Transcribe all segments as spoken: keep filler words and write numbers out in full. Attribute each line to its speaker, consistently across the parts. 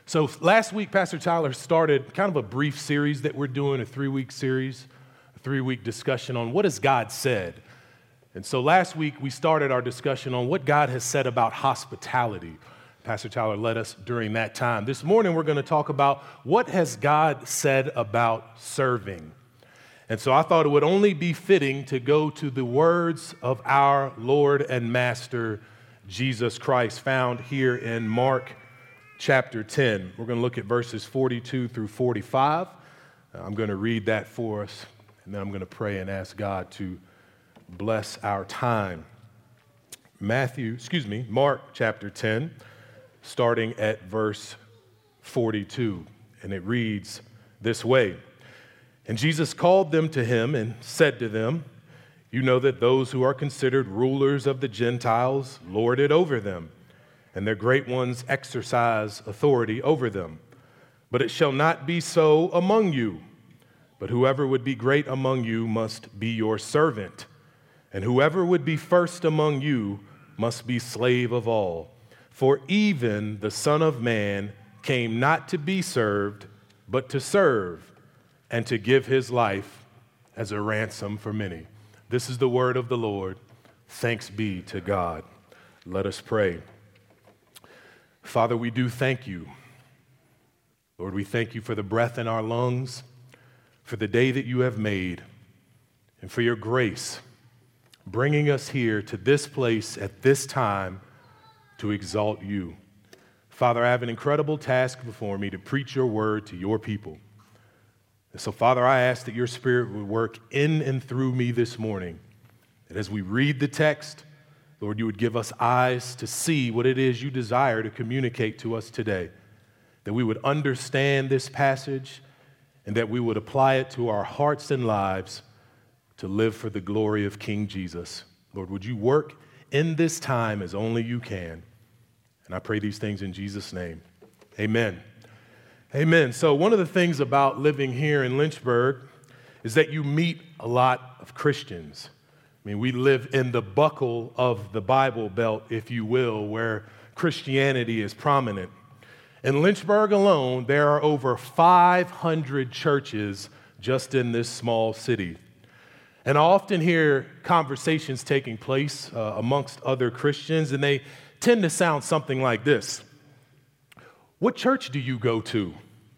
Speaker 1: So last week, Pastor Tyler started kind of a brief series that we're doing, a three-week series, a three-week discussion on what has God said. And so last week, we started our discussion on what God has said about hospitality. Pastor Tyler led us during that time. This morning, we're going to talk about what has God said about serving. And so I thought it would only be fitting to go to the words of our Lord and Master, Jesus Christ, found here in Mark chapter ten. We're going to look at verses forty-two through forty-five. I'm going to read that for us, and then I'm going to pray and ask God to bless our time. Matthew, excuse me, Mark chapter ten, starting at verse forty-two, and it reads this way. And Jesus called them to him and said to them, "You know that those who are considered rulers of the Gentiles lord it over them, and their great ones exercise authority over them. But it shall not be so among you. But whoever would be great among you must be your servant, and whoever would be first among you must be slave of all. For even the Son of Man came not to be served, but to serve, and to give his life as a ransom for many." This is the word of the Lord. Thanks be to God. Let us pray. Father, we do thank you. Lord, we thank you for the breath in our lungs, for the day that you have made, and for your grace, bringing us here to this place at this time to exalt you. Father, I have an incredible task before me to preach your word to your people. And so, Father, I ask that your Spirit would work in and through me this morning, that as we read the text, Lord, you would give us eyes to see what it is you desire to communicate to us today, that we would understand this passage and that we would apply it to our hearts and lives to live for the glory of King Jesus. Lord, would you work in this time as only you can? And I pray these things in Jesus' name. Amen. Amen. So one of the things about living here in Lynchburg is that you meet a lot of Christians. I mean, we live in the buckle of the Bible Belt, if you will, where Christianity is prominent. In Lynchburg alone, there are over five hundred churches just in this small city. And I often hear conversations taking place uh, amongst other Christians, and they tend to sound something like this. "What church do you go to?"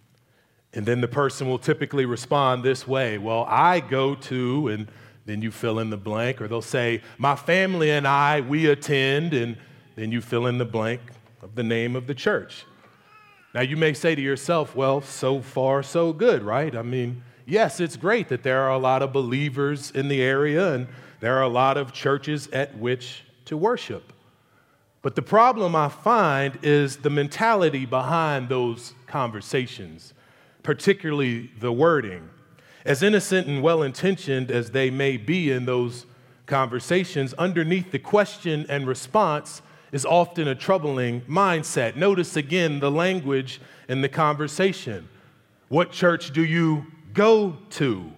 Speaker 1: And then the person will typically respond this way. "Well, I go to," and then you fill in the blank, or they'll say, "My family and I, we attend," and then you fill in the blank of the name of the church. Now, you may say to yourself, well, so far, so good, right? I mean, yes, it's great that there are a lot of believers in the area, and there are a lot of churches at which to worship. But the problem I find is the mentality behind those conversations, particularly the wording. As innocent and well-intentioned as they may be in those conversations, underneath the question and response is often a troubling mindset. Notice again the language in the conversation. "What church do you go to?"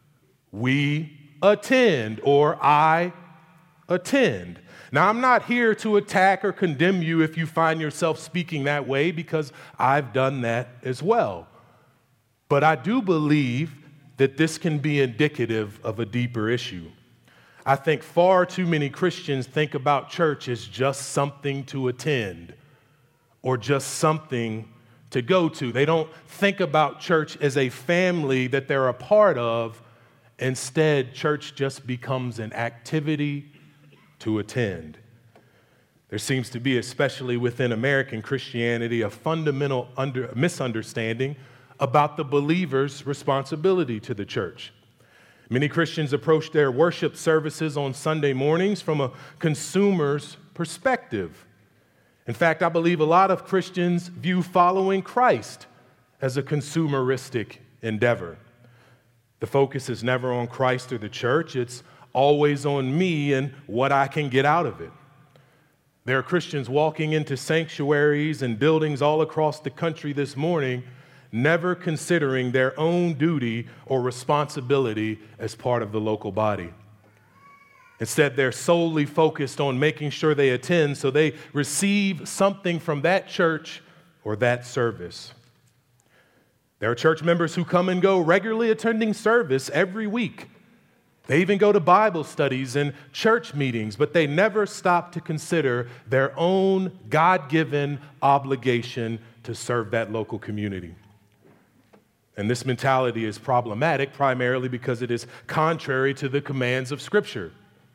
Speaker 1: "We attend," or "I attend." Now, I'm not here to attack or condemn you if you find yourself speaking that way, because I've done that as well. But I do believe that this can be indicative of a deeper issue. I think far too many Christians think about church as just something to attend or just something to go to. They don't think about church as a family that they're a part of. Instead, church just becomes an activity to attend. There seems to be, especially within American Christianity, a fundamental under, misunderstanding about the believer's responsibility to the church. Many Christians approach their worship services on Sunday mornings from a consumer's perspective. In fact, I believe a lot of Christians view following Christ as a consumeristic endeavor. The focus is never on Christ or the church. It's always on me and what I can get out of it. There are Christians walking into sanctuaries and buildings all across the country this morning, never considering their own duty or responsibility as part of the local body. Instead, they're solely focused on making sure they attend so they receive something from that church or that service. There are church members who come and go, regularly attending service every week. They even go to Bible studies and church meetings, but they never stop to consider their own God-given obligation to serve that local community. And this mentality is problematic primarily because it is contrary to the commands of Scripture,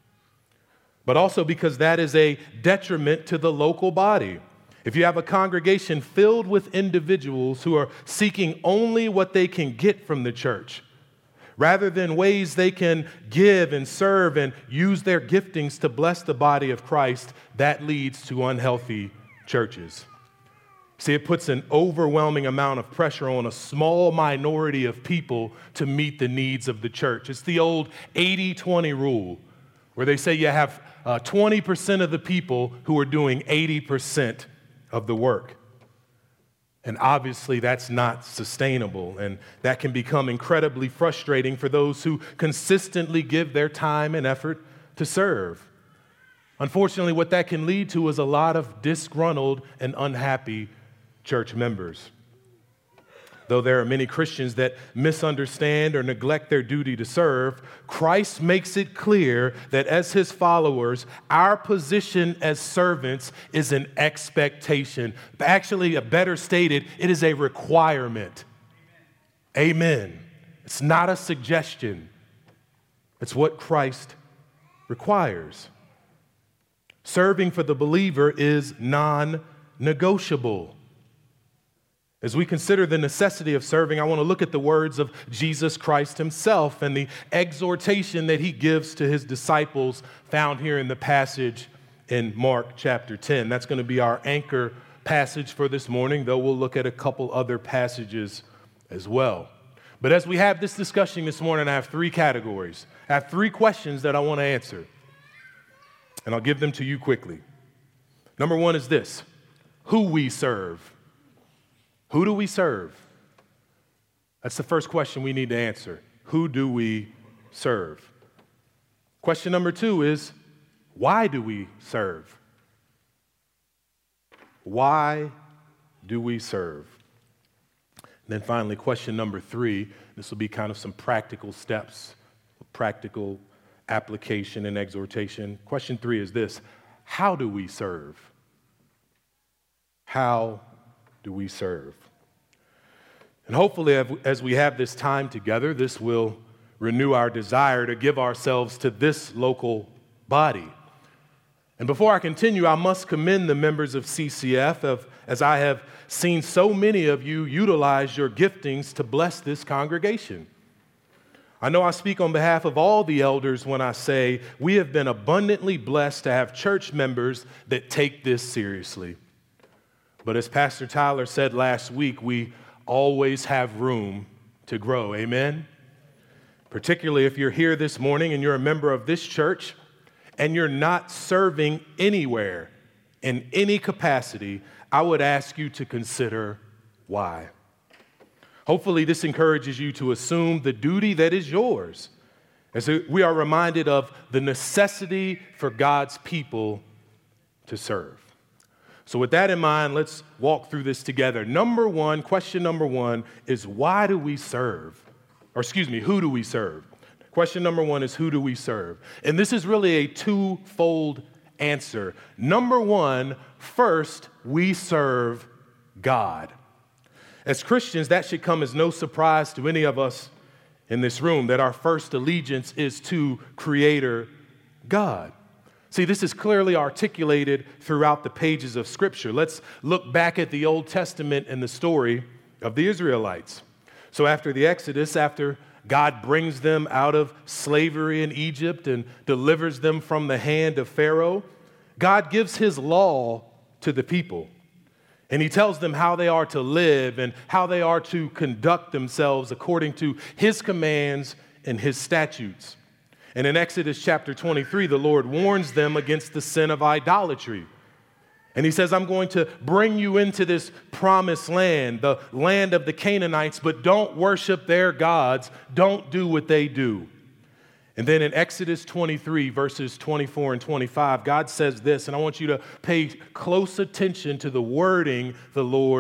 Speaker 1: but also because that is a detriment to the local body. If you have a congregation filled with individuals who are seeking only what they can get from the church, rather than ways they can give and serve and use their giftings to bless the body of Christ, that leads to unhealthy churches. See, it puts an overwhelming amount of pressure on a small minority of people to meet the needs of the church. It's the old eighty twenty rule, where they say you have uh, twenty percent of the people who are doing eighty percent of the work. And obviously that's not sustainable, and that can become incredibly frustrating for those who consistently give their time and effort to serve. Unfortunately, what that can lead to is a lot of disgruntled and unhappy church members. Though there are many Christians that misunderstand or neglect their duty to serve, Christ makes it clear that as his followers, our position as servants is an expectation. Actually, a better stated, it is a requirement. Amen. It's not a suggestion. It's what Christ requires. Serving for the believer is non-negotiable. As we consider the necessity of serving, I want to look at the words of Jesus Christ himself and the exhortation that he gives to his disciples found here in the passage in Mark chapter ten. That's going to be our anchor passage for this morning, though we'll look at a couple other passages as well. But as we have this discussion this morning, I have three categories. I have three questions that I want to answer, and I'll give them to you quickly. Number one is this: who we serve. Who do we serve? That's the first question we need to answer. Who do we serve? Question number two is, why do we serve? Why do we serve? And then finally, question number three, this will be kind of some practical steps, practical application and exhortation. Question three is this: how do we serve? How do we serve? And hopefully, as we have this time together, this will renew our desire to give ourselves to this local body. And before I continue, I must commend the members of C C F, of, as I have seen so many of you utilize your giftings to bless this congregation. I know I speak on behalf of all the elders when I say we have been abundantly blessed to have church members that take this seriously. But as Pastor Tyler said last week, we always have room to grow. Amen? Particularly if you're here this morning and you're a member of this church and you're not serving anywhere in any capacity, I would ask you to consider why. Hopefully this encourages you to assume the duty that is yours, as we are reminded of the necessity for God's people to serve. So with that in mind, let's walk through this together. Number one, question number one is, why do we serve? Or excuse me, who do we serve? Question number one is, who do we serve? And this is really a twofold answer. Number one, first, we serve God. As Christians, that should come as no surprise to any of us in this room, that our first allegiance is to Creator God. See, this is clearly articulated throughout the pages of Scripture. Let's look back at the Old Testament and the story of the Israelites. So after the Exodus, after God brings them out of slavery in Egypt and delivers them from the hand of Pharaoh, God gives his law to the people. And he tells them how they are to live and how they are to conduct themselves according to his commands and his statutes. And in Exodus chapter twenty-three, the Lord warns them against the sin of idolatry. And he says, I'm going to bring you into this promised land, the land of the Canaanites, but don't worship their gods. Don't do what they do. And then in Exodus twenty-three, verses twenty-four and twenty-five, God says this, and I want you to pay close attention to the wording the Lord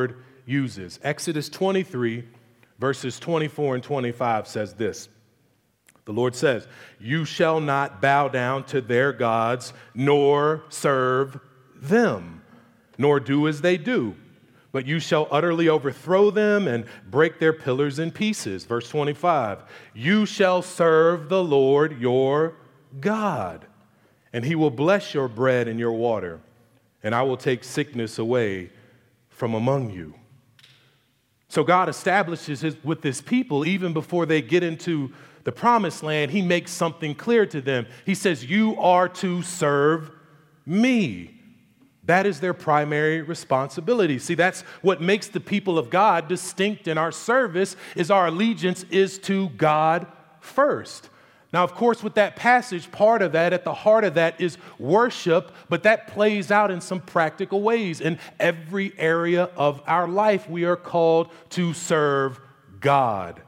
Speaker 1: uses. Exodus twenty-three, verses twenty-four and twenty-five says this. The Lord says, "You shall not bow down to their gods, nor serve them, nor do as they do, but you shall utterly overthrow them and break their pillars in pieces." Verse twenty-five, "You shall serve the Lord your God, and he will bless your bread and your water, and I will take sickness away from among you." So God establishes his, with this people, even before they get into the promised land, he makes something clear to them. He says, you are to serve me. That is their primary responsibility. See, that's what makes the people of God distinct in our service, is our allegiance is to God first. Now, of course, with that passage, part of that, at the heart of that is worship, but that plays out in some practical ways. In every area of our life, we are called to serve God.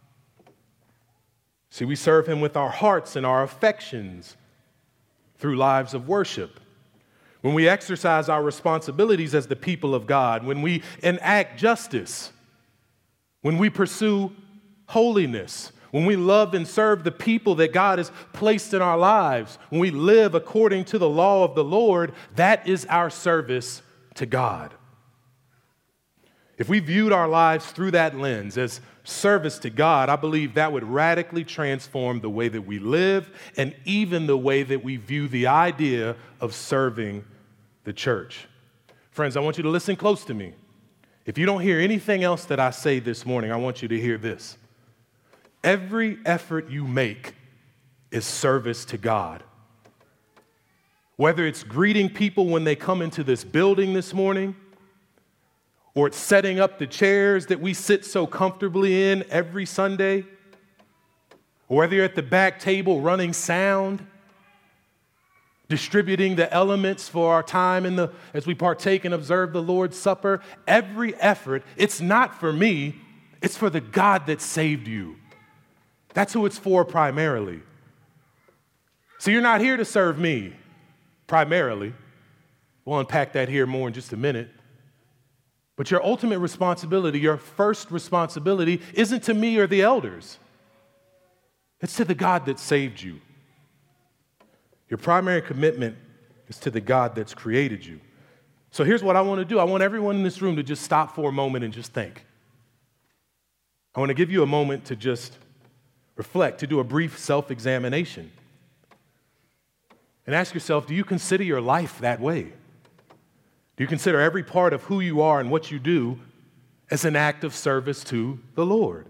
Speaker 1: See, we serve him with our hearts and our affections through lives of worship. When we exercise our responsibilities as the people of God, when we enact justice, when we pursue holiness, when we love and serve the people that God has placed in our lives, when we live according to the law of the Lord, that is our service to God. If we viewed our lives through that lens as service to God, I believe that would radically transform the way that we live and even the way that we view the idea of serving the church. Friends, I want you to listen close to me. If you don't hear anything else that I say this morning, I want you to hear this. Every effort you make is service to God. Whether it's greeting people when they come into this building this morning, or it's setting up the chairs that we sit so comfortably in every Sunday, or whether you're at the back table running sound, distributing the elements for our time in the as we partake and observe the Lord's Supper, every effort, it's not for me, it's for the God that saved you. That's who it's for primarily. So you're not here to serve me primarily. We'll unpack that here more in just a minute. But your ultimate responsibility, your first responsibility, isn't to me or the elders. It's to the God that saved you. Your primary commitment is to the God that's created you. So here's what I want to do. I want everyone in this room to just stop for a moment and just think. I want to give you a moment to just reflect, to do a brief self-examination. And ask yourself, do you consider your life that way? Do you consider every part of who you are and what you do as an act of service to the Lord?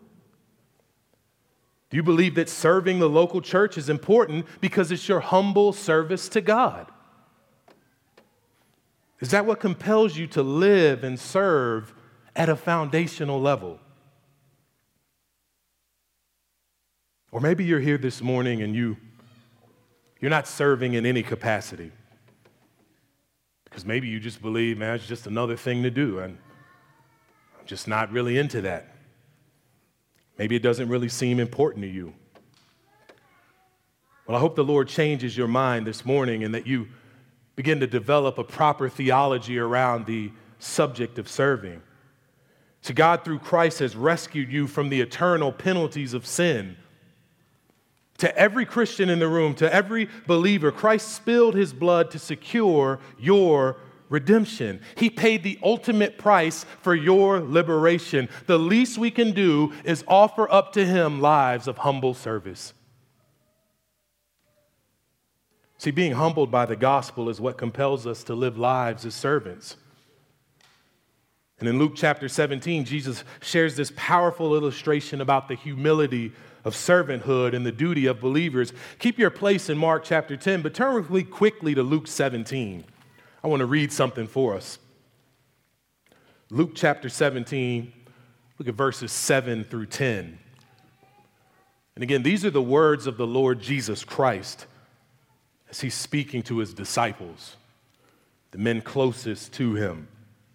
Speaker 1: Do you believe that serving the local church is important because it's your humble service to God? Is that what compels you to live and serve at a foundational level? Or maybe you're here this morning and you, you're not serving in any capacity. Because maybe you just believe, man, it's just another thing to do, and I'm just not really into that. Maybe it doesn't really seem important to you. Well, I hope the Lord changes your mind this morning and that you begin to develop a proper theology around the subject of serving. See, God, through Christ, has rescued you from the eternal penalties of sin. To every Christian in the room, to every believer, Christ spilled his blood to secure your redemption. He paid the ultimate price for your liberation. The least we can do is offer up to him lives of humble service. See, being humbled by the gospel is what compels us to live lives as servants. And in Luke chapter seventeen, Jesus shares this powerful illustration about the humility of servanthood and the duty of believers. Keep your place in Mark chapter ten, but turn really quickly to Luke seventeen. I want to read something for us. Luke chapter seventeen, look at verses seven through ten. And again, these are the words of the Lord Jesus Christ as he's speaking to his disciples, the men closest to him.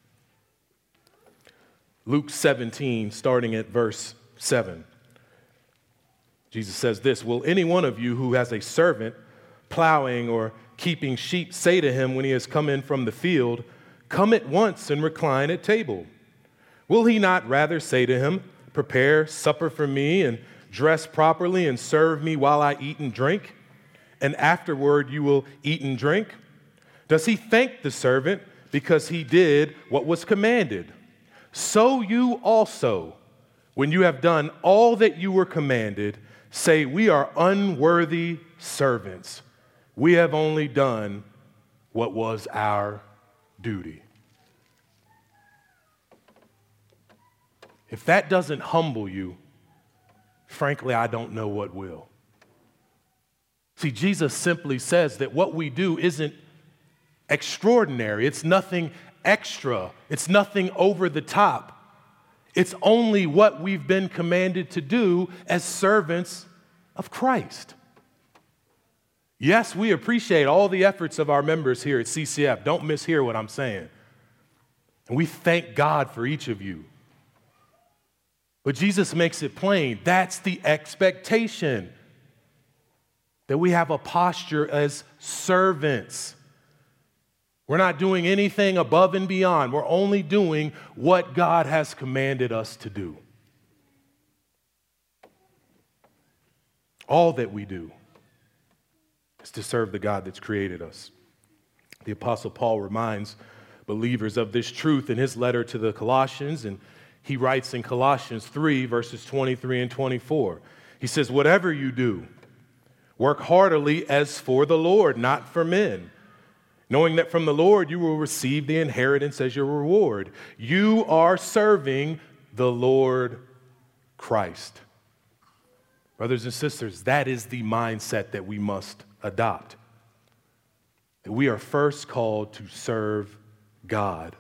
Speaker 1: Luke seventeen, starting at verse seven. Jesus says this, "Will any one of you who has a servant plowing or keeping sheep say to him when he has come in from the field, 'Come at once and recline at table'? Will he not rather say to him, prepare supper for me and dress properly and serve me while I eat and drink, and afterward you will eat and drink? Does he thank the servant because he did what was commanded? So you also, when you have done all that you were commanded, say, we are unworthy servants. We have only done what was our duty. If that doesn't humble you, frankly, I don't know what will. See, Jesus simply says that what we do isn't extraordinary. It's nothing extra. It's nothing over the top. It's only what we've been commanded to do as servants of Christ. Yes, we appreciate all the efforts of our members here at C C F. Don't mishear what I'm saying. And we thank God for each of you. But Jesus makes it plain. That's the expectation. That we have a posture as servants. We're not doing anything above and beyond. We're only doing what God has commanded us to do. All that we do is to serve the God that's created us. The Apostle Paul reminds believers of this truth in his letter to the Colossians, and he writes in Colossians three, verses twenty-three and twenty-four. He says, whatever you do, work heartily as for the Lord, not for men, knowing that from the Lord you will receive the inheritance as your reward. You are serving the Lord Christ. Brothers and sisters, that is the mindset that we must adopt. That we are first called to serve God.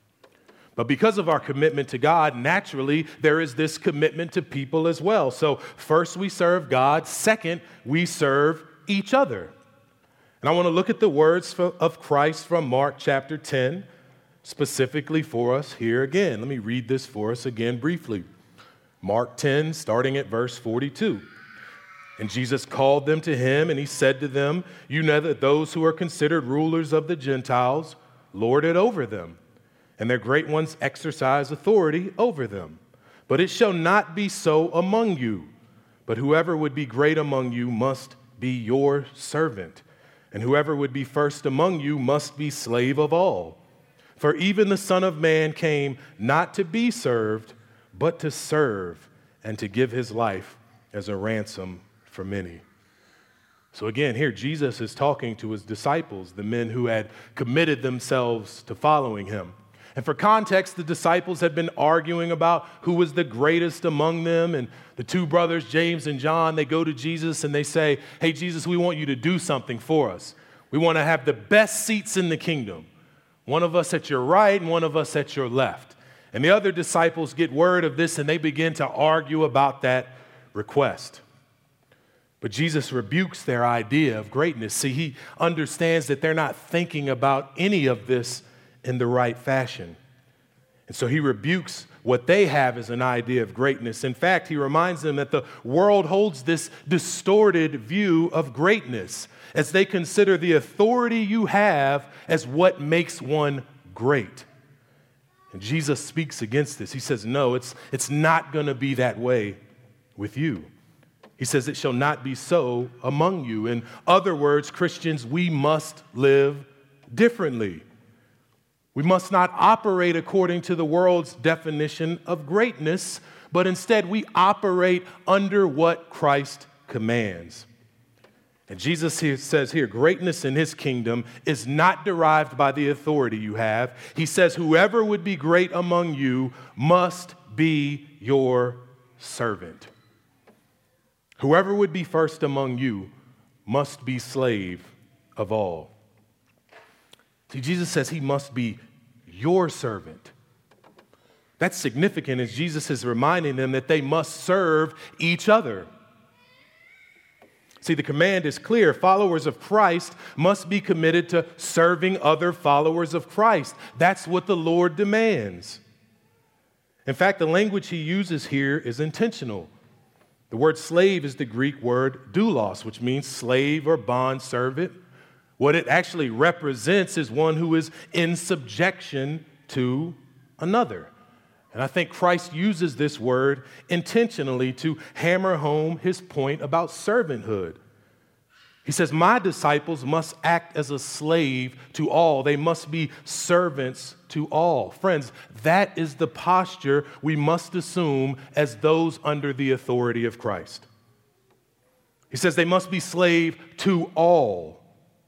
Speaker 1: But because of our commitment to God, naturally, there is this commitment to people as well. So first we serve God. Second, we serve each other. And I want to look at the words of Christ from Mark chapter ten, specifically for us here again. Let me read this for us again briefly. Mark ten, starting at verse forty-two. And Jesus called them to him, and he said to them, you know that those who are considered rulers of the Gentiles lord it over them, and their great ones exercise authority over them. But it shall not be so among you. But whoever would be great among you must be your servant. And whoever would be first among you must be slave of all. For even the Son of Man came not to be served, but to serve, and to give his life as a ransom for many. So again, here Jesus is talking to his disciples, the men who had committed themselves to following him. And for context, the disciples had been arguing about who was the greatest among them. And the two brothers, James and John, they go to Jesus and they say, hey, Jesus, we want you to do something for us. We want to have the best seats in the kingdom. One of us at your right and one of us at your left. And the other disciples get word of this and they begin to argue about that request. But Jesus rebukes their idea of greatness. See, he understands that they're not thinking about any of this in the right fashion. And so he rebukes what they have as an idea of greatness. In fact, he reminds them that the world holds this distorted view of greatness as they consider the authority you have as what makes one great. And Jesus speaks against this. He says, no, it's, it's not going to be that way with you. He says, it shall not be so among you. In other words, Christians, we must live differently. We must not operate according to the world's definition of greatness, but instead we operate under what Christ commands. And Jesus here says here, greatness in his kingdom is not derived by the authority you have. He says, whoever would be great among you must be your servant. Whoever would be first among you must be slave of all. See, Jesus says he must be your servant. That's significant as Jesus is reminding them that they must serve each other. See, the command is clear. Followers of Christ must be committed to serving other followers of Christ. That's what the Lord demands. In fact, the language he uses here is intentional. The word slave is the Greek word doulos, which means slave or bond servant. What it actually represents is one who is in subjection to another. And I think Christ uses this word intentionally to hammer home his point about servanthood. He says, my disciples must act as a slave to all. They must be servants to all. Friends, that is the posture we must assume as those under the authority of Christ. He says they must be slave to all.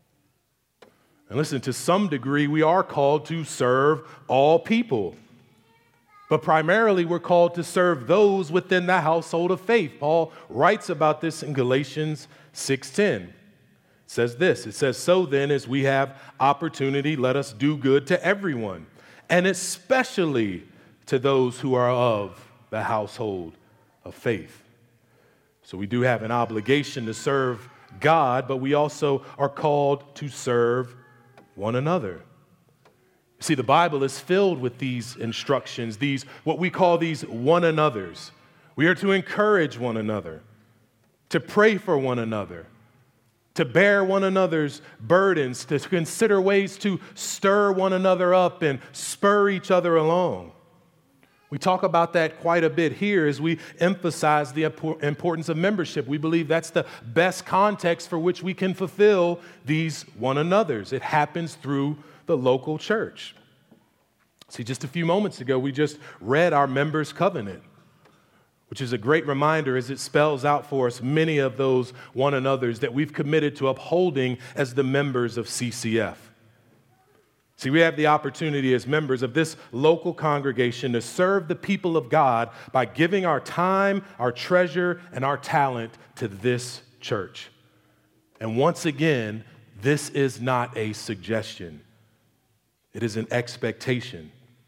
Speaker 1: And listen, to some degree, we are called to serve all people. But primarily, we're called to serve those within the household of faith. Paul writes about this in Galatians six ten. It says this, it says, so then, as we have opportunity, let us do good to everyone, and especially to those who are of the household of faith. So we do have an obligation to serve God, but we also are called to serve one another. See, the Bible is filled with these instructions, these what we call these one another's. We are to encourage one another, to pray for one another, to bear one another's burdens, to consider ways to stir one another up and spur each other along. We talk about that quite a bit here as we emphasize the importance of membership. We believe that's the best context for which we can fulfill these one another's. It happens through the local church. See, just a few moments ago, we just read our members' covenant, which is a great reminder as it spells out for us many of those one another's that we've committed to upholding as the members of C C F. See, we have the opportunity as members of this local congregation to serve the people of God by giving our time, our treasure, and our talent to this church. And once again, this is not a suggestion. It is an expectation.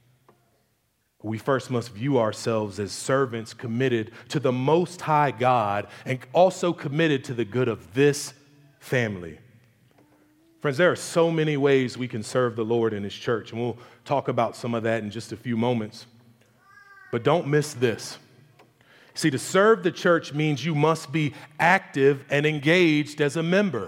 Speaker 1: We first must view ourselves as servants committed to the Most High God and also committed to the good of this family. Friends, there are so many ways we can serve the Lord in His church, and we'll talk about some of that in just a few moments. But don't miss this. See, to serve the church means you must be active and engaged as a member.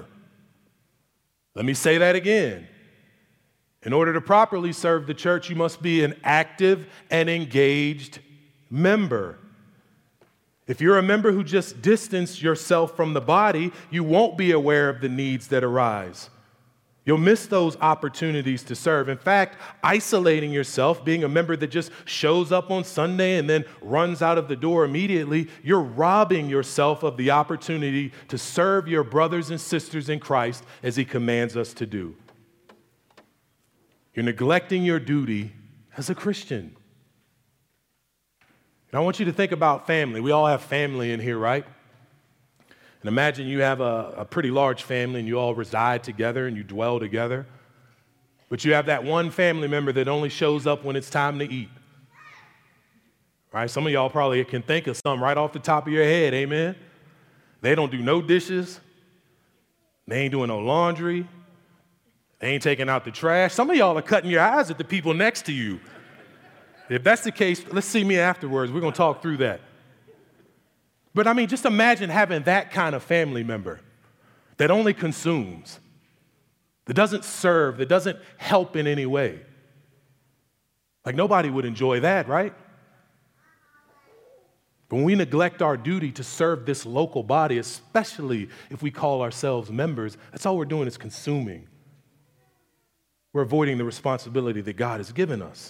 Speaker 1: Let me say that again. In order to properly serve the church, you must be an active and engaged member. If you're a member who just distanced yourself from the body, you won't be aware of the needs that arise. You'll miss those opportunities to serve. In fact, isolating yourself, being a member that just shows up on Sunday and then runs out of the door immediately, you're robbing yourself of the opportunity to serve your brothers and sisters in Christ as He commands us to do. You're neglecting your duty as a Christian. And I want you to think about family. We all have family in here, right? And imagine you have a, a pretty large family and you all reside together and you dwell together. But you have that one family member that only shows up when it's time to eat. Right? Some of y'all probably can think of some right off the top of your head, amen? They don't do no dishes. They ain't doing no laundry. They ain't taking out the trash. Some of y'all are cutting your eyes at the people next to you. If that's the case, let's see me afterwards. We're going to talk through that. But I mean, just imagine having that kind of family member that only consumes, that doesn't serve, that doesn't help in any way. Like nobody would enjoy that, right? But when we neglect our duty to serve this local body, especially if we call ourselves members, that's all we're doing is consuming. We're avoiding the responsibility that God has given us.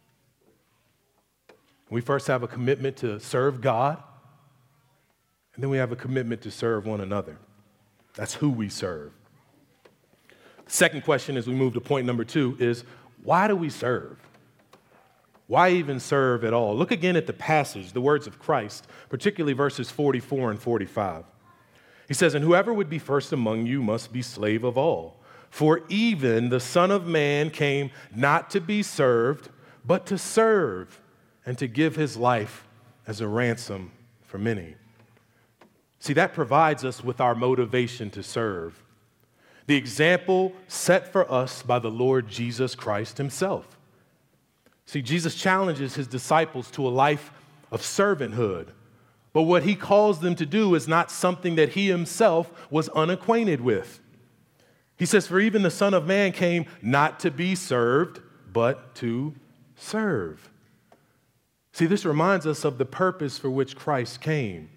Speaker 1: We first have a commitment to serve God, and then we have a commitment to serve one another. That's who we serve. The second question as we move to point number two is, why do we serve? Why even serve at all? Look again at the passage, the words of Christ, particularly verses forty-four and forty-five. He says, and whoever would be first among you must be slave of all. For even the Son of Man came not to be served, but to serve and to give his life as a ransom for many. See, that provides us with our motivation to serve. The example set for us by the Lord Jesus Christ himself. See, Jesus challenges his disciples to a life of servanthood, but what he calls them to do is not something that he himself was unacquainted with. He says, for even the Son of Man came not to be served, but to serve. See, this reminds us of the purpose for which Christ came.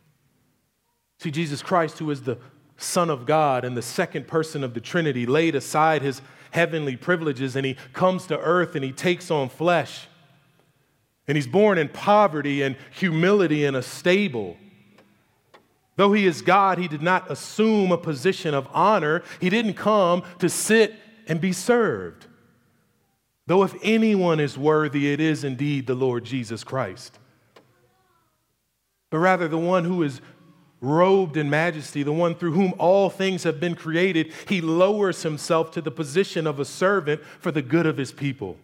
Speaker 1: See, Jesus Christ, who is the Son of God and the second person of the Trinity, laid aside his heavenly privileges and he comes to earth and he takes on flesh. And he's born in poverty and humility in a stable. Though he is God, he did not assume a position of honor. He didn't come to sit and be served. Though if anyone is worthy, it is indeed the Lord Jesus Christ. But rather the one who is robed in majesty, the one through whom all things have been created, he lowers himself to the position of a servant for the good of his people.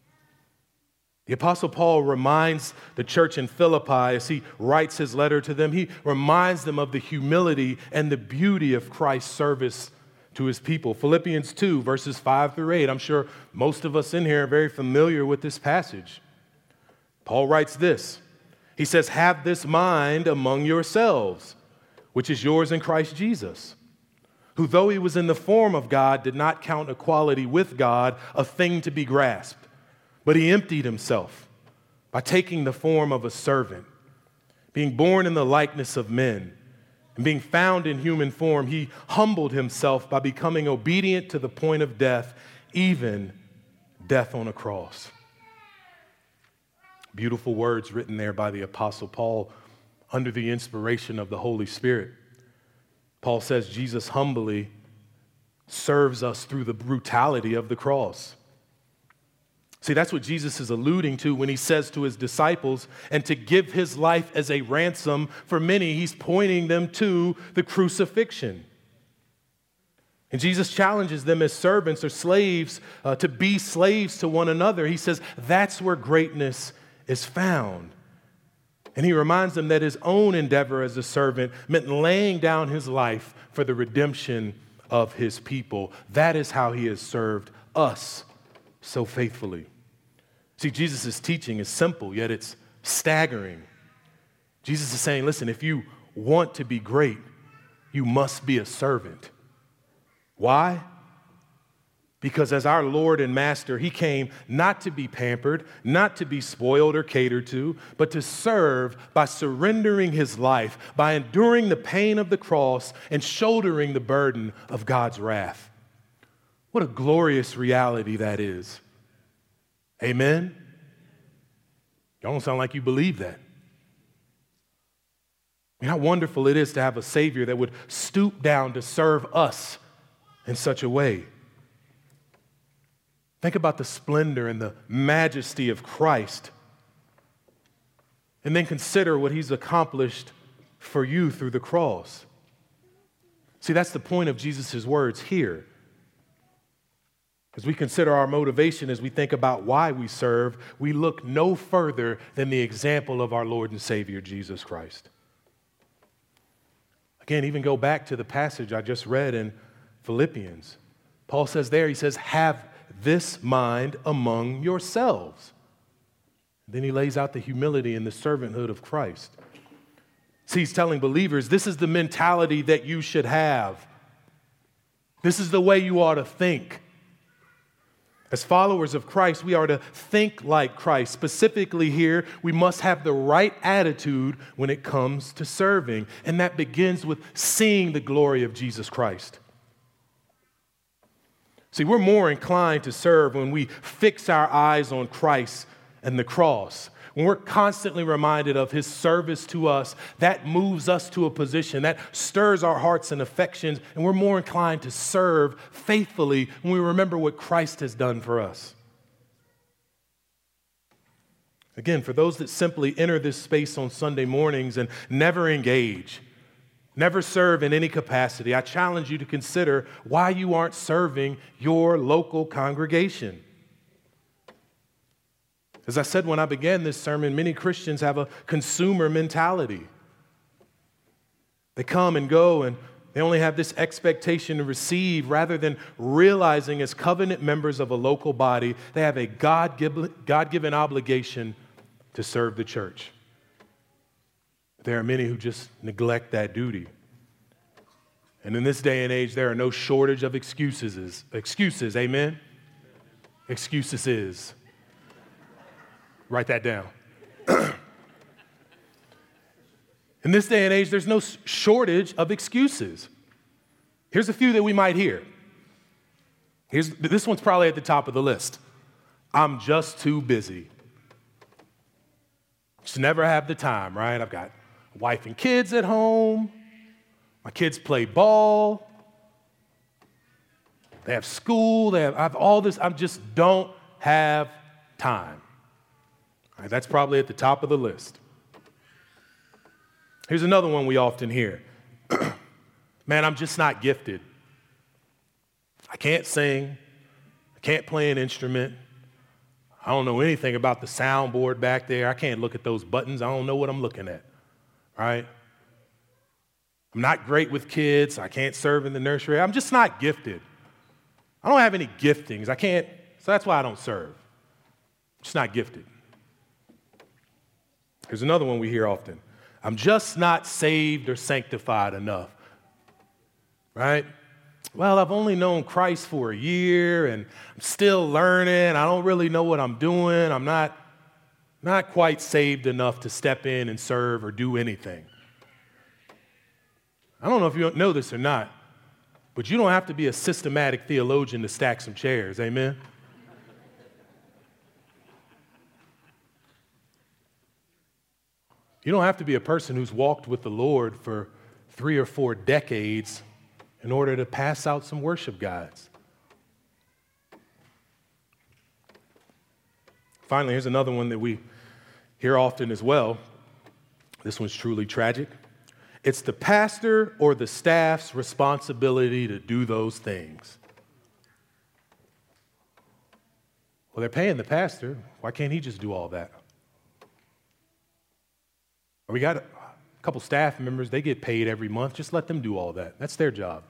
Speaker 1: The Apostle Paul reminds the church in Philippi as he writes his letter to them, he reminds them of the humility and the beauty of Christ's service to his people. Philippians two, verses five through eight. I'm sure most of us in here are very familiar with this passage. Paul writes this. He says, "Have this mind among yourselves, which is yours in Christ Jesus, who though he was in the form of God, did not count equality with God a thing to be grasped. But he emptied himself by taking the form of a servant, being born in the likeness of men, and being found in human form, he humbled himself by becoming obedient to the point of death, even death on a cross." Beautiful words written there by the Apostle Paul under the inspiration of the Holy Spirit. Paul says Jesus humbly serves us through the brutality of the cross. See, that's what Jesus is alluding to when he says to his disciples, and to give his life as a ransom for many, he's pointing them to the crucifixion. And Jesus challenges them as servants or slaves uh, to be slaves to one another. He says that's where greatness is found. And he reminds them that his own endeavor as a servant meant laying down his life for the redemption of his people. That is how he has served us so faithfully. See, Jesus' teaching is simple, yet it's staggering. Jesus is saying, listen, if you want to be great, you must be a servant. Why? Because as our Lord and Master, he came not to be pampered, not to be spoiled or catered to, but to serve by surrendering his life, by enduring the pain of the cross and shouldering the burden of God's wrath. What a glorious reality that is. Amen? Y'all don't sound like you believe that. I mean, how wonderful it is to have a Savior that would stoop down to serve us in such a way. Think about the splendor and the majesty of Christ. And then consider what he's accomplished for you through the cross. See, that's the point of Jesus' words here. As we consider our motivation, as we think about why we serve, we look no further than the example of our Lord and Savior, Jesus Christ. Again, even go back to the passage I just read in Philippians. Paul says there, he says, have this mind among yourselves. Then he lays out the humility and the servanthood of Christ. See, he's telling believers, this is the mentality that you should have. This is the way you ought to think. As followers of Christ, we are to think like Christ. Specifically here, we must have the right attitude when it comes to serving. And that begins with seeing the glory of Jesus Christ. See, we're more inclined to serve when we fix our eyes on Christ and the cross. When we're constantly reminded of his service to us, that moves us to a position that stirs our hearts and affections, and we're more inclined to serve faithfully when we remember what Christ has done for us. Again, for those that simply enter this space on Sunday mornings and never engage, never serve in any capacity, I challenge you to consider why you aren't serving your local congregation. As I said when I began this sermon, many Christians have a consumer mentality. They come and go, and they only have this expectation to receive rather than realizing as covenant members of a local body, they have a God-given obligation to serve the church. There are many who just neglect that duty. And in this day and age, there are no shortage of excuses. Excuses, amen? Excuses is. Write that down. In this day and age, there's no shortage of excuses. Here's a few that we might hear. Here's, this one's probably at the top of the list. I'm just too busy. Just never have the time, right? I've got a wife and kids at home. My kids play ball. They have school. They have, I have all this. I just don't have time. All right, that's probably at the top of the list. Here's another one we often hear. Man, I'm just not gifted. I can't sing. I can't play an instrument. I don't know anything about the soundboard back there. I can't look at those buttons. I don't know what I'm looking at, right? I'm not great with kids. I can't serve in the nursery. I'm just not gifted. I don't have any giftings. I can't, so that's why I don't serve. I'm just not gifted. Here's another one we hear often. I'm just not saved or sanctified enough, right? Well, I've only known Christ for a year, and I'm still learning. I don't really know what I'm doing. I'm not, not quite saved enough to step in and serve or do anything. I don't know if you know this or not, but you don't have to be a systematic theologian to stack some chairs, amen? You don't have to be a person who's walked with the Lord for three or four decades in order to pass out some worship guides. Finally, here's another one that we hear often as well. This one's truly tragic. It's the pastor or the staff's responsibility to do those things. Well, they're paying the pastor. Why can't he just do all that? Or we got a couple staff members, they get paid every month. Just let them do all that. That's their job.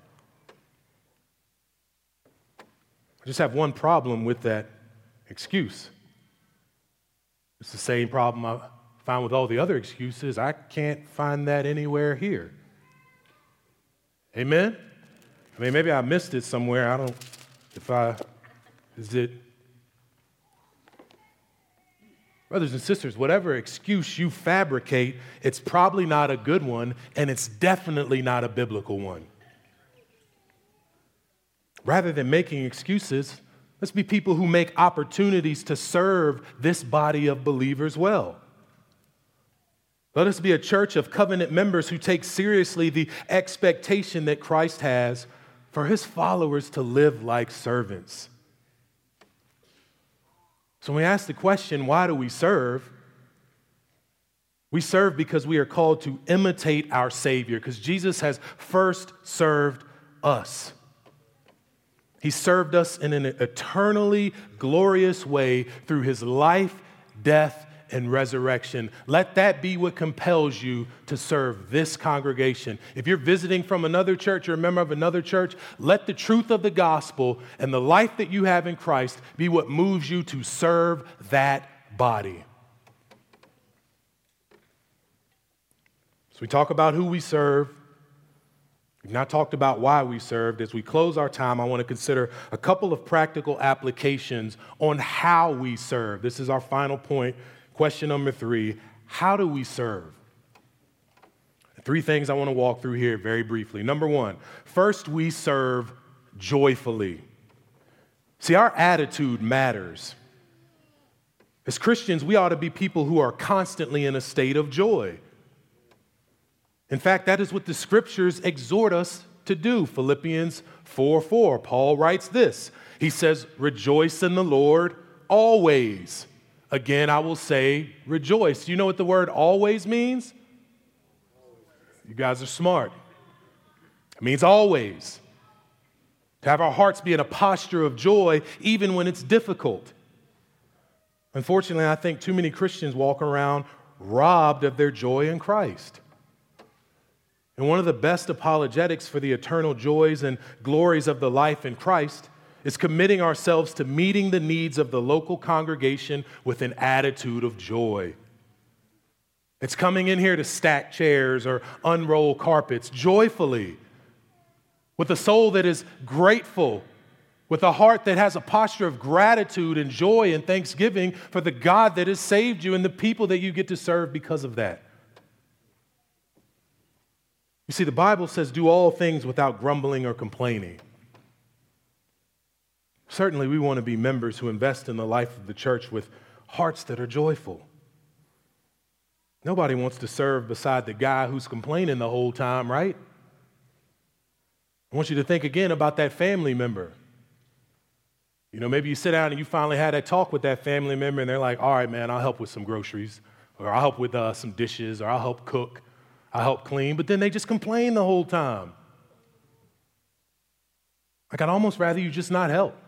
Speaker 1: I just have one problem with that excuse. It's the same problem I found with all the other excuses. I can't find that anywhere here. Amen? I mean, maybe I missed it somewhere. I don't, if I, is it, brothers and sisters, whatever excuse you fabricate, it's probably not a good one, and it's definitely not a biblical one. Rather than making excuses, let's be people who make opportunities to serve this body of believers well. Let us be a church of covenant members who take seriously the expectation that Christ has for his followers to live like servants. So when we ask the question, why do we serve? We serve because we are called to imitate our Savior, because Jesus has first served us. He served us in an eternally glorious way through his life, death, and resurrection. Let that be what compels you to serve this congregation. If you're visiting from another church or a member of another church, let the truth of the gospel and the life that you have in Christ be what moves you to serve that body. So we talk about who we serve. We've not talked about why we served. As we close our time, I want to consider a couple of practical applications on how we serve. This is our final point. Question number three, how do we serve? Three things I want to walk through here very briefly. Number one, first, we serve joyfully. See, our attitude matters. As Christians, we ought to be people who are constantly in a state of joy. In fact, that is what the scriptures exhort us to do. Philippians four four, Paul writes this. He says, rejoice in the Lord always. Again, I will say rejoice. Do you know what the word always means? You guys are smart. It means always. To have our hearts be in a posture of joy even when it's difficult. Unfortunately, I think too many Christians walk around robbed of their joy in Christ. And one of the best apologetics for the eternal joys and glories of the life in Christ is committing ourselves to meeting the needs of the local congregation with an attitude of joy. It's coming in here to stack chairs or unroll carpets joyfully, with a soul that is grateful with a heart that has a posture of gratitude and joy and thanksgiving for the God that has saved you and the people that you get to serve because of that. You see, the Bible says, do all things without grumbling or complaining. Certainly, we want to be members who invest in the life of the church with hearts that are joyful. Nobody wants to serve beside the guy who's complaining the whole time, right? I want you to think again about that family member. You know, maybe you sit down and you finally had that talk with that family member and they're like, all right, man, I'll help with some groceries, or I'll help with uh, some dishes, or I'll help cook, I'll help clean, but then they just complain the whole time. Like, I'd almost rather you just not help.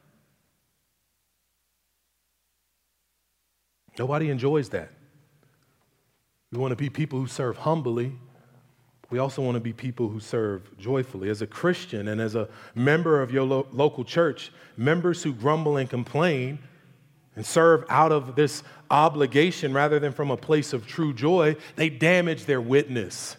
Speaker 1: Nobody enjoys that. We want to be people who serve humbly. We also want to be people who serve joyfully. As a Christian and as a member of your lo- local church, members who grumble and complain and serve out of this obligation rather than from a place of true joy, they damage their witness.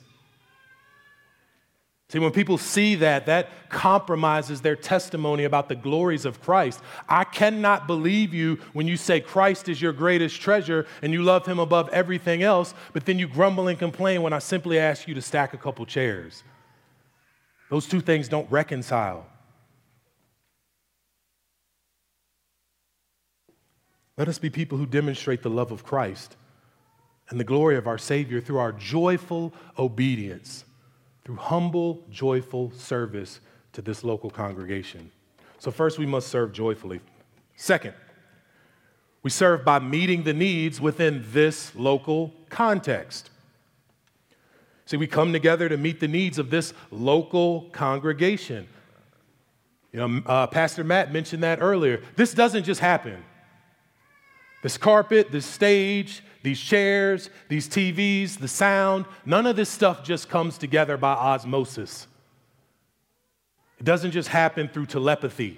Speaker 1: See, when people see that, that compromises their testimony about the glories of Christ. I cannot believe you when you say Christ is your greatest treasure and you love him above everything else, but then you grumble and complain when I simply ask you to stack a couple chairs. Those two things don't reconcile. Let us be people who demonstrate the love of Christ and the glory of our Savior through our joyful obedience, through humble, joyful service to this local congregation. So first, we must serve joyfully. Second, we serve by meeting the needs within this local context. See, we come together to meet the needs of this local congregation. You know, uh, Pastor Matt mentioned that earlier. This doesn't just happen. This carpet, this stage, these chairs, these T Vs, the sound, none of this stuff just comes together by osmosis. It doesn't just happen through telepathy.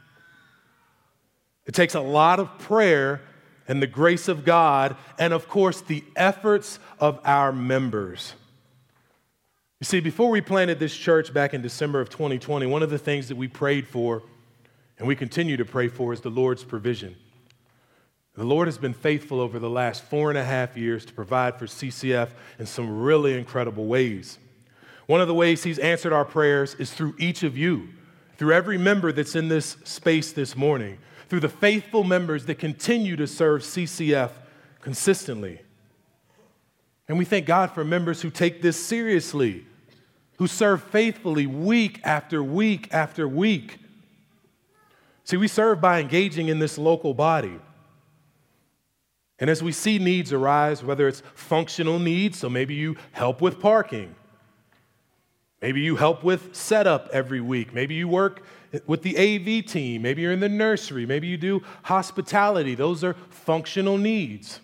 Speaker 1: It takes a lot of prayer and the grace of God and, of course, the efforts of our members. You see, before we planted this church back in December of twenty twenty, one of the things that we prayed for and we continue to pray for is the Lord's provision. The Lord has been faithful over the last four and a half years to provide for C C F in some really incredible ways. One of the ways he's answered our prayers is through each of you, through every member that's in this space this morning, through the faithful members that continue to serve C C F consistently. And we thank God for members who take this seriously, who serve faithfully week after week after week. See, we serve by engaging in this local body. And as we see needs arise, whether it's functional needs, so maybe you help with parking, maybe you help with setup every week, maybe you work with the A V team, maybe you're in the nursery, maybe you do hospitality. Those are functional needs.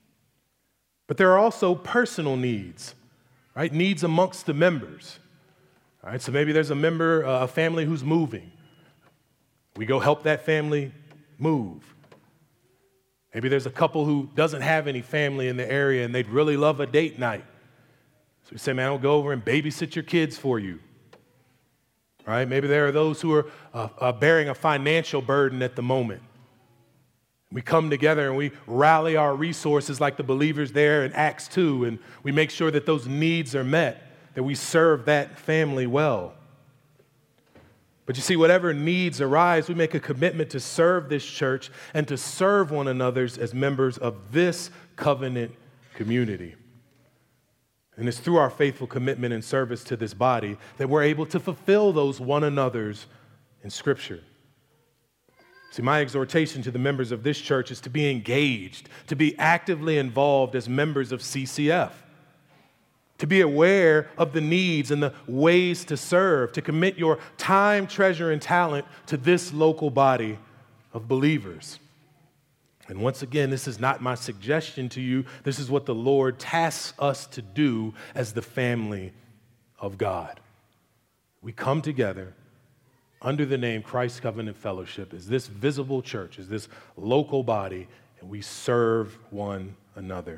Speaker 1: But there are also personal needs, right? Needs amongst the members. All right, so maybe there's a member, uh, a family who's moving. We go help that family move. Maybe there's a couple who doesn't have any family in the area and they'd really love a date night. So we say, man, I'll go over and babysit your kids for you. Right? Maybe there are those who are uh, uh, bearing a financial burden at the moment. We come together and we rally our resources like the believers there in Acts two, and we make sure that those needs are met, that we serve that family well. But you see, whatever needs arise, we make a commitment to serve this church and to serve one another as members of this covenant community. And it's through our faithful commitment and service to this body that we're able to fulfill those one another's in Scripture. See, my exhortation to the members of this church is to be engaged, to be actively involved as members of C C F. To be aware of the needs and the ways to serve, to commit your time, treasure, and talent to this local body of believers. And once again, this is not my suggestion to you. This is what the Lord tasks us to do as the family of God. We come together under the name Christ Covenant Fellowship as this visible church, as this local body, and we serve one another.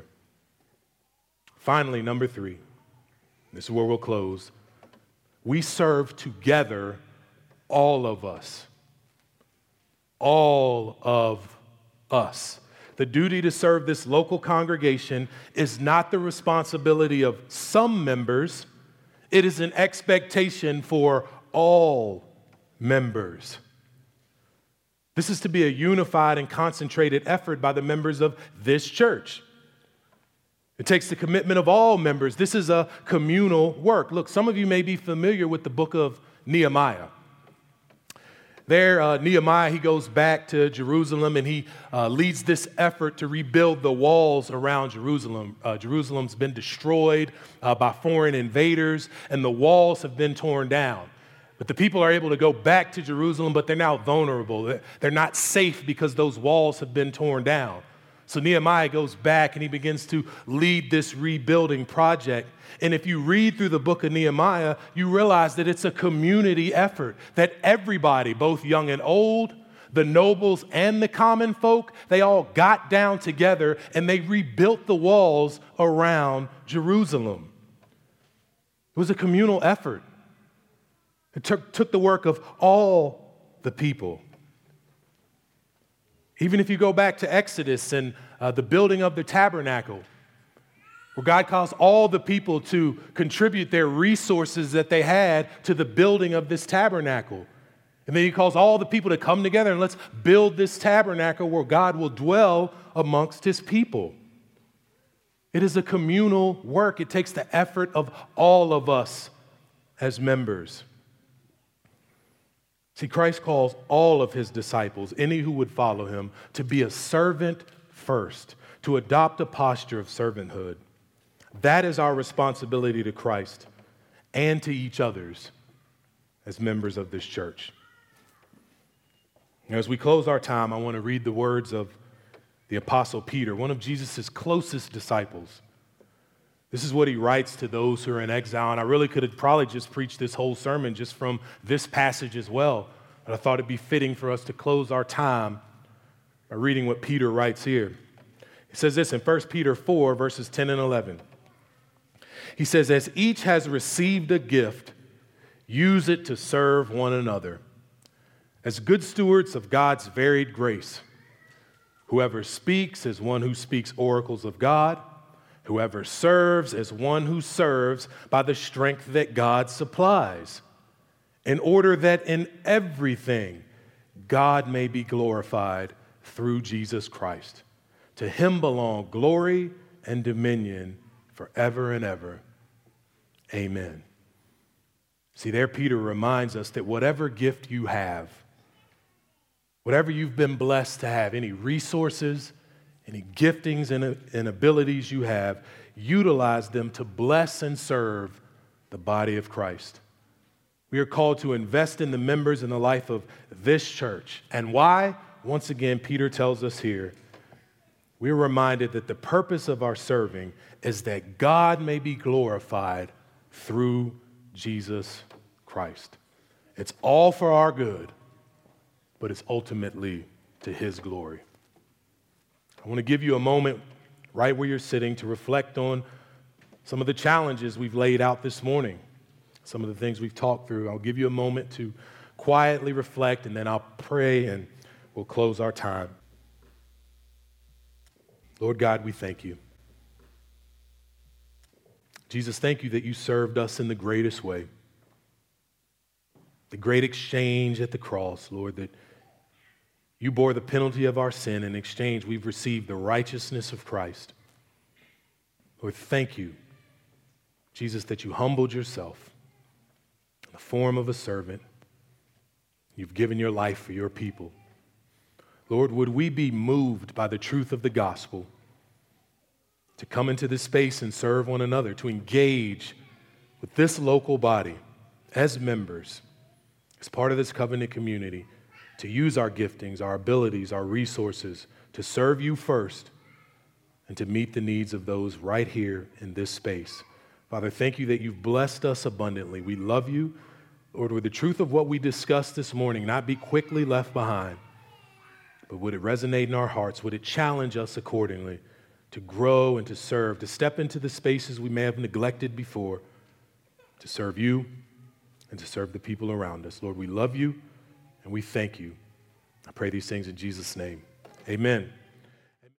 Speaker 1: Finally, number three, this is where we'll close. We serve together, all of us. all of us. The duty to serve this local congregation is not the responsibility of some members. It is an expectation for all members. This is to be a unified and concentrated effort by the members of this church. It takes the commitment of all members. This is a communal work. Look, some of you may be familiar with the book of Nehemiah. There, uh, Nehemiah, he goes back to Jerusalem and he uh, leads this effort to rebuild the walls around Jerusalem. Uh, Jerusalem's been destroyed uh, by foreign invaders and the walls have been torn down. But the people are able to go back to Jerusalem, but they're now vulnerable. They're not safe because those walls have been torn down. So Nehemiah goes back and he begins to lead this rebuilding project. And if you read through the book of Nehemiah, you realize that it's a community effort, that everybody, both young and old, the nobles and the common folk, they all got down together and they rebuilt the walls around Jerusalem. It was a communal effort. It took, took the work of all the people. Even if you go back to Exodus and uh, the building of the tabernacle, where God calls all the people to contribute their resources that they had to the building of this tabernacle. And then he calls all the people to come together and let's build this tabernacle where God will dwell amongst his people. It is a communal work. It takes the effort of all of us as members. See, Christ calls all of his disciples, any who would follow him, to be a servant first, to adopt a posture of servanthood. That is our responsibility to Christ and to each others as members of this church. Now, as we close our time, I want to read the words of the Apostle Peter, one of Jesus' closest disciples. This is what he writes to those who are in exile, and I really could have probably just preached this whole sermon just from this passage as well, but I thought it'd be fitting for us to close our time by reading what Peter writes here. He says this in First Peter four, verses ten and eleven. He says, as each has received a gift, use it to serve one another. As good stewards of God's varied grace, whoever speaks as one who speaks oracles of God, whoever serves as one who serves by the strength that God supplies, in order that in everything God may be glorified through Jesus Christ. To him belong glory and dominion forever and ever. Amen. See, there Peter reminds us that whatever gift you have, whatever you've been blessed to have, any resources, any giftings and, and abilities you have, utilize them to bless and serve the body of Christ. We are called to invest in the members in the life of this church. And why? Once again, Peter tells us here, we're reminded that the purpose of our serving is that God may be glorified through Jesus Christ. It's all for our good, but it's ultimately to his glory. I want to give you a moment right where you're sitting to reflect on some of the challenges we've laid out this morning, some of the things we've talked through. I'll give you a moment to quietly reflect, and then I'll pray and we'll close our time. Lord God, we thank you. Jesus, thank you that you served us in the greatest way. The great exchange at the cross, Lord, that you bore the penalty of our sin. In exchange, we've received the righteousness of Christ. Lord, thank you, Jesus, that you humbled yourself in the form of a servant. You've given your life for your people. Lord, would we be moved by the truth of the gospel to come into this space and serve one another, to engage with this local body as members, as part of this covenant community, to use our giftings, our abilities, our resources to serve you first and to meet the needs of those right here in this space. Father, thank you that you've blessed us abundantly. We love you. Lord, would the truth of what we discussed this morning not be quickly left behind, but would it resonate in our hearts? Would it challenge us accordingly to grow and to serve, to step into the spaces we may have neglected before, to serve you and to serve the people around us? Lord, we love you and we thank you. I pray these things in Jesus' name. Amen.